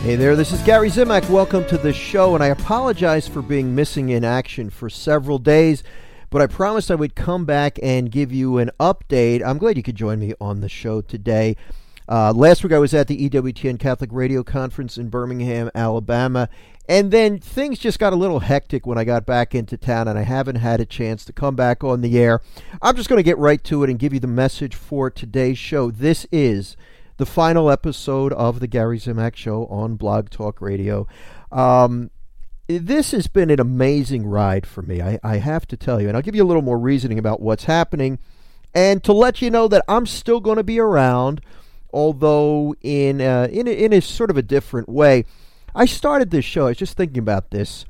Hey there, this is Gary Zimak. Welcome to the show, and I apologize for being missing in action for several days, but I promised I would come back and give you an update. I'm glad you could join me on the show today. Last week I was at the EWTN Catholic Radio Conference in Birmingham, Alabama, and then things just got a little hectic when I got back into town, and I haven't had a chance to come back on the air. I'm just going to get right to it and give you the message for today's show. This is the final episode of the Gary Zimak Show on Blog Talk Radio. This has been an amazing ride for me, I have to tell you, and I'll give you a little more reasoning about what's happening, and to let you know that I'm still going to be around, although in a sort of a different way. I started this show, I was just thinking about this,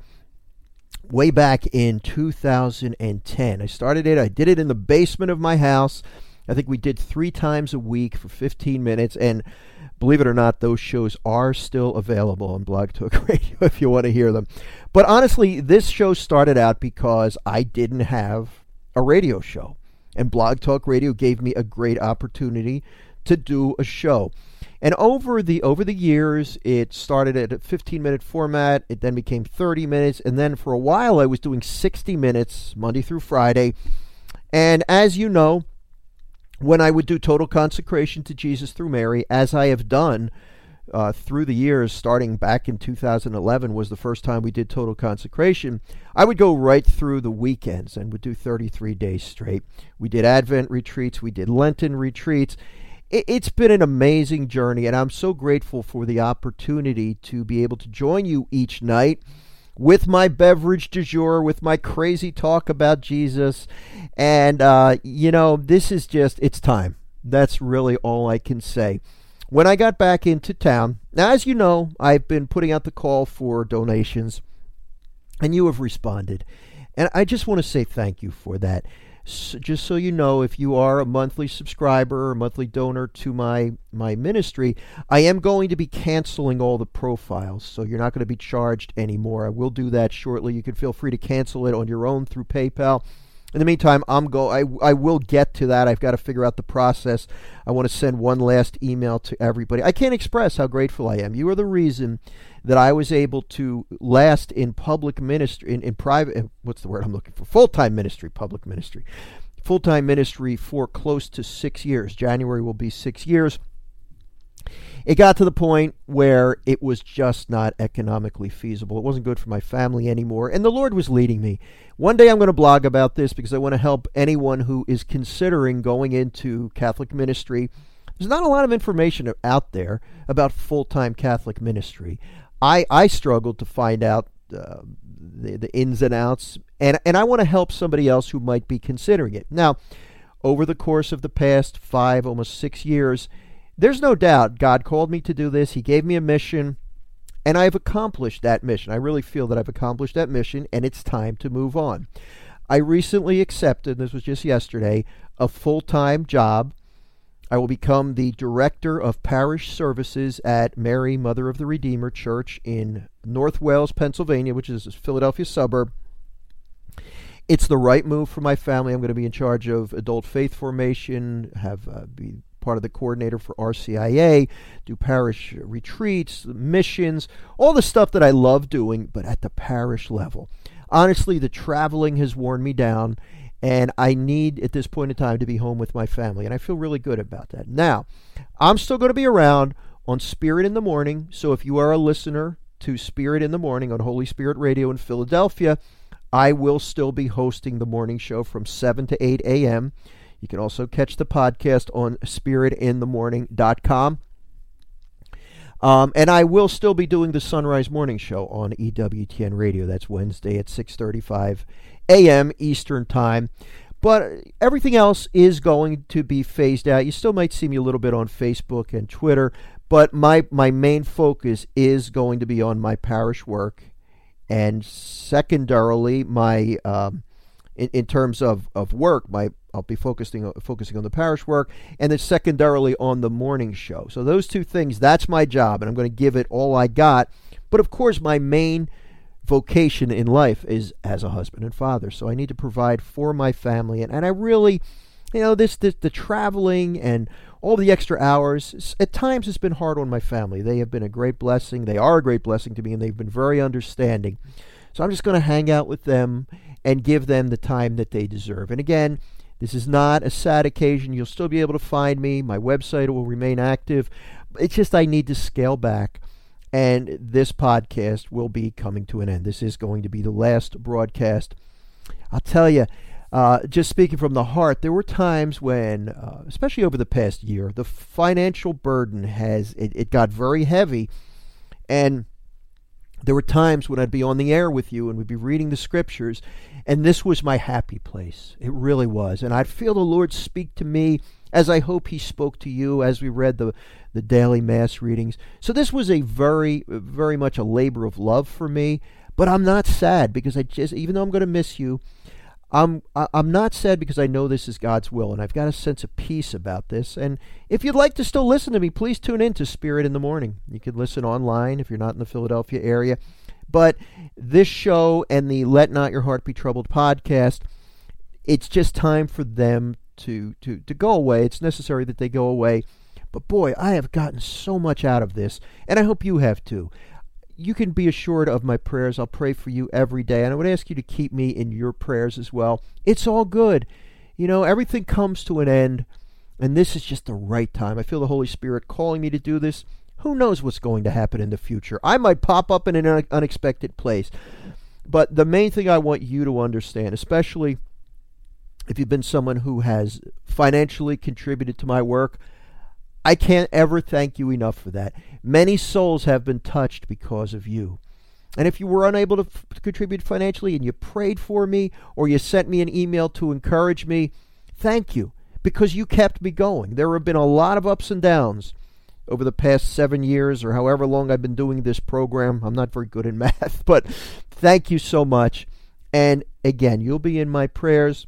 way back in 2010. I started it, I did it in the basement of my house. I think we did 3 times a week for 15 minutes, and believe it or not, those shows are still available on Blog Talk Radio if you want to hear them. But honestly, this show started out because I didn't have a radio show, and Blog Talk Radio gave me a great opportunity to do a show. And over the years, it started at a 15-minute format. It then became 30 minutes. And then for a while, I was doing 60 minutes, Monday through Friday. And as you know, when I would do Total Consecration to Jesus through Mary, as I have done through the years, starting back in 2011 was the first time we did Total Consecration, I would go right through the weekends and would do 33 days straight. We did Advent retreats. We did Lenten retreats. It's been an amazing journey, and I'm so grateful for the opportunity to be able to join you each night with my beverage du jour, with my crazy talk about Jesus. And, this is just, it's time. That's really all I can say. When I got back into town, now, as you know, I've been putting out the call for donations, and you have responded. And I just want to say thank you for that. Just so you know, if you are a monthly subscriber or a monthly donor to my ministry, I am going to be canceling all the profiles, so you're not going to be charged anymore. I will do that shortly. You can feel free to cancel it on your own through PayPal. In the meantime, I will get to that. I've got to figure out the process. I want to send one last email to everybody. I can't express how grateful I am. You are the reason that I was able to last in public ministry, in private, what's the word I'm looking for? Full-time ministry, public ministry. Full-time ministry for close to 6 years. January will be 6 years. It got to the point where it was just not economically feasible. It wasn't good for my family anymore, and the Lord was leading me. One day I'm going to blog about this because I want to help anyone who is considering going into Catholic ministry. There's not a lot of information out there about full-time Catholic ministry. I struggled to find out the ins and outs, and I want to help somebody else who might be considering it. Now, over the course of the past 5, almost 6 years, there's no doubt God called me to do this. He gave me a mission, and I've accomplished that mission. I really feel that I've accomplished that mission, and it's time to move on. I recently accepted, this was just yesterday, a full-time job. I will become the Director of Parish Services at Mary, Mother of the Redeemer Church in North Wales, Pennsylvania, which is a Philadelphia suburb. It's the right move for my family. I'm going to be in charge of adult faith formation, be part of the coordinator for RCIA, do parish retreats, missions, all the stuff that I love doing, but at the parish level. Honestly, the traveling has worn me down, and I need, at this point in time, to be home with my family, and I feel really good about that. Now, I'm still going to be around on Spirit in the Morning, so if you are a listener to Spirit in the Morning on Holy Spirit Radio in Philadelphia, I will still be hosting the morning show from 7 to 8 a.m., You can also catch the podcast on spiritinthemorning.com. And I will still be doing the Sunrise Morning Show on EWTN Radio. That's Wednesday at 6:35 a.m. Eastern Time. But everything else is going to be phased out. You still might see me a little bit on Facebook and Twitter, but my main focus is going to be on my parish work. And secondarily, my in terms of work, I'll be focusing on the parish work, and then secondarily on the morning show. So those two things, that's my job, and I'm going to give it all I got. But of course, my main vocation in life is as a husband and father. So I need to provide for my family, and I really the traveling and all the extra hours, at times it's been hard on my family. They have been a great blessing. They are a great blessing to me, and they've been very understanding. So I'm just going to hang out with them and give them the time that they deserve. And again, this is not a sad occasion. You'll still be able to find me. My website will remain active. It's just I need to scale back, and this podcast will be coming to an end. This is going to be the last broadcast. I'll tell you, just speaking from the heart, there were times when, especially over the past year, the financial burden it got very heavy, and there were times when I'd be on the air with you and we'd be reading the scriptures, and this was my happy place. It really was. And I'd feel the Lord speak to me, as I hope He spoke to you as we read the daily Mass readings. So this was a very, very much a labor of love for me, but I'm not sad because even though I'm going to miss you, I'm not sad because I know this is God's will, and I've got a sense of peace about this. And if you'd like to still listen to me, please tune in to Spirit in the Morning. You can listen online if you're not in the Philadelphia area. But this show and the Let Not Your Heart Be Troubled podcast, it's just time for them to go away. It's necessary that they go away. But boy, I have gotten so much out of this, and I hope you have too. You can be assured of my prayers. I'll pray for you every day, and I would ask you to keep me in your prayers as well. It's all good. Everything comes to an end, and this is just the right time. I feel the Holy Spirit calling me to do this. Who knows what's going to happen in the future? I might pop up in an unexpected place. But the main thing I want you to understand, especially if you've been someone who has financially contributed to my work, I can't ever thank you enough for that. Many souls have been touched because of you. And if you were unable to contribute financially and you prayed for me or you sent me an email to encourage me, thank you, because you kept me going. There have been a lot of ups and downs over the past 7 years or however long I've been doing this program. I'm not very good in math, but thank you so much. And again, you'll be in my prayers.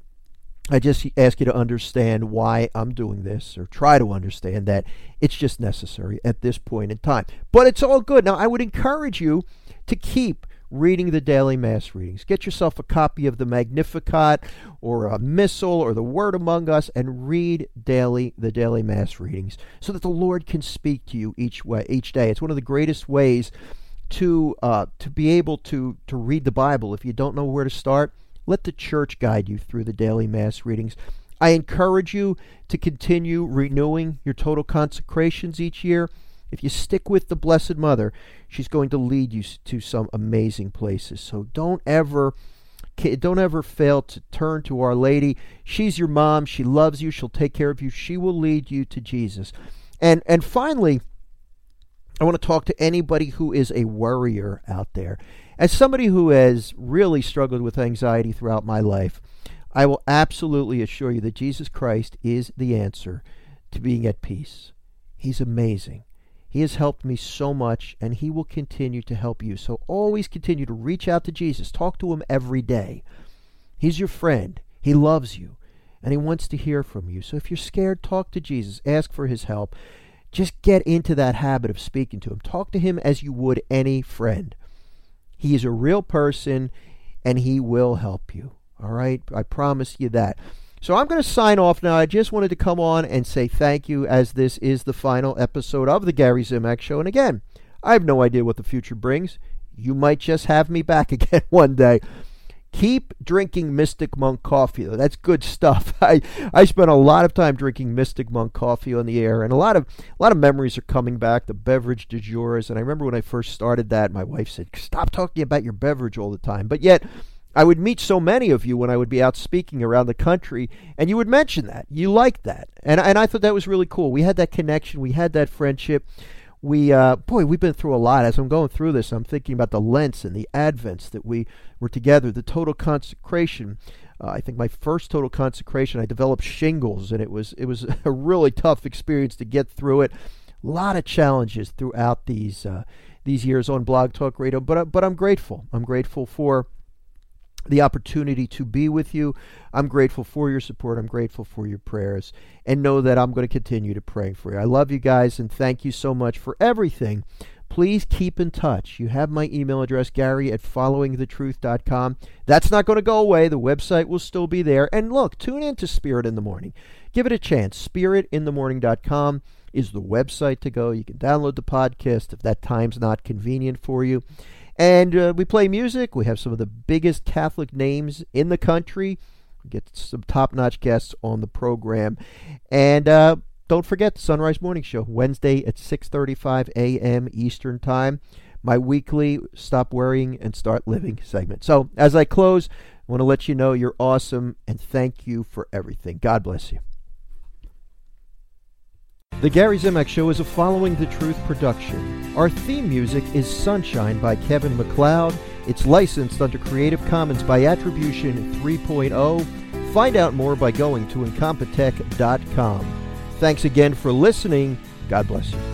I just ask you to understand why I'm doing this, or try to understand that it's just necessary at this point in time. But it's all good. Now, I would encourage you to keep reading the daily Mass readings. Get yourself a copy of the Magnificat or a Missal or the Word Among Us and read the daily Mass readings so that the Lord can speak to you each day. It's one of the greatest ways to be able to read the Bible. If you don't know where to start, let the church guide you through the daily Mass readings. I encourage you to continue renewing your total consecrations each year. If you stick with the Blessed Mother, she's going to lead you to some amazing places. So don't ever fail to turn to Our Lady. She's your mom. She loves you. She'll take care of you. She will lead you to Jesus. And finally, I want to talk to anybody who is a worrier out there. As somebody who has really struggled with anxiety throughout my life, I will absolutely assure you that Jesus Christ is the answer to being at peace. He's amazing. He has helped me so much, and He will continue to help you. So always continue to reach out to Jesus. Talk to Him every day. He's your friend. He loves you, and He wants to hear from you. So if you're scared, talk to Jesus. Ask for His help. Just get into that habit of speaking to Him. Talk to Him as you would any friend. He is a real person, and He will help you. All right? I promise you that. So I'm going to sign off now. I just wanted to come on and say thank you, as this is the final episode of the Gary Zimak Show. And again, I have no idea what the future brings. You might just have me back again one day. Keep drinking Mystic Monk coffee, though. That's good stuff. I spent a lot of time drinking Mystic Monk coffee on the air, and a lot of memories are coming back, the beverage du jour. And I remember when I first started that, my wife said, stop talking about your beverage all the time. But yet, I would meet so many of you when I would be out speaking around the country, and you would mention that. You liked that. And I thought that was really cool. We had that connection. We had that friendship. We've been through a lot. As I'm going through this, I'm thinking about the Lents and the Advents that we were together, the total consecration. I think my first total consecration, I developed shingles, and it was a really tough experience to get through it. A lot of challenges throughout these years on Blog Talk Radio, but I'm grateful. I'm grateful for the opportunity to be with you. I'm grateful for your support. I'm grateful for your prayers, and know that I'm going to continue to pray for you. I love you guys, and thank you so much for everything. please keep in touch. You have my email address, Gary@followingthetruth.com. That's not going to go away. The website will still be there. And look, tune in to Spirit in the Morning. Give it a chance. SpiritInTheMorning.com is the website to go. You can download the podcast if that time's not convenient for you. And we play music. We have some of the biggest Catholic names in the country. We get some top-notch guests on the program. And don't forget the Sunrise Morning Show, Wednesday at 6:35 a.m. Eastern Time. My weekly Stop Worrying and Start Living segment. So as I close, I want to let you know you're awesome and thank you for everything. God bless you. The Gary Zimak Show is a Following the Truth production. Our theme music is Sunshine by Kevin MacLeod. It's licensed under Creative Commons by Attribution 3.0. Find out more by going to Incompetech.com. Thanks again for listening. God bless you.